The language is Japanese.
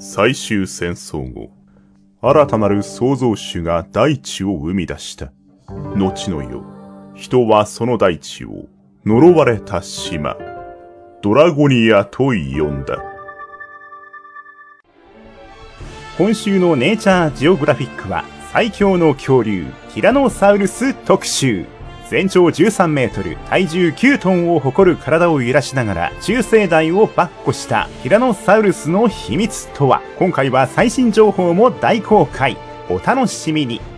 最終戦争後、新たなる創造主が大地を生み出した。後の世、人はその大地を呪われた島、ドラゴニアと呼んだ。 今週のネイチャージオグラフィックは最強の恐竜ティラノサウルス特集。全長13メートル、体重9トンを誇る体を揺らしながら中生代を跋扈したティラノサウルスの秘密とは。今回は最新情報も大公開。お楽しみに。